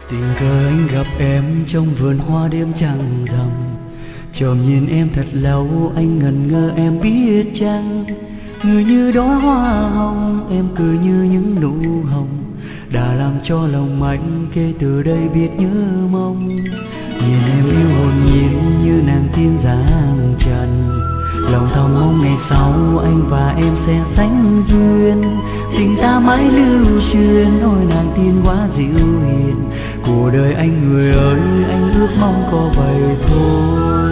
Tình cờ anh gặp em trong vườn hoa đêm trăng rằm, chòm nhìn em thật lâu anh ngẩn ngơ em biết chăng. Người như đóa hoa hồng, em cười như những nụ hồng, đã làm cho lòng anh kể từ đây biết nhớ mong. Nhìn em yêu hồn nhiên như nàng tiên dáng trần, lòng thầm mong ngày sau anh và em sẽ sánh duyên. Tình ta mãi lưu truyền, ôi nàng tiên quá dịu hiền, cuộc đời anh người ơi anh ước mong có vậy thôi.